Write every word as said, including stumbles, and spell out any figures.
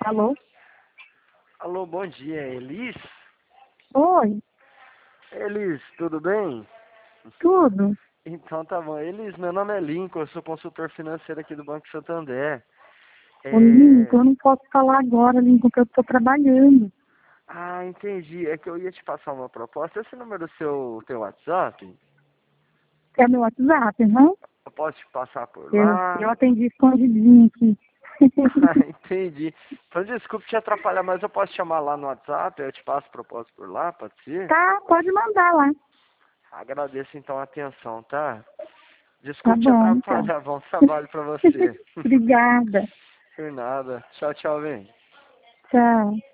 Alô? Alô, bom dia, Elis? Oi, Elis, tudo bem? tudo? Então tá bom. Elis, meu nome é Lincoln, eu sou consultor financeiro aqui do Banco Santander. Ô, Lincoln, É... eu não posso falar agora, Lincoln, porque eu estou trabalhando. Ah, entendi. É que eu ia te passar uma proposta. Esse número do seu teu WhatsApp, Quer meu WhatsApp, não? eu posso te passar por Eu, lá? eu atendi escondidinho aqui. Ah, entendi. Então desculpe te atrapalhar, mas eu posso te chamar lá no WhatsApp, eu te passo proposta por lá, pode ser? Tá, pode mandar lá. Agradeço então a atenção, tá? Tá Desculpe te bom, então. atrapalhar, bom trabalho pra você. Obrigada. Por nada. Tchau, tchau, bem. Tchau.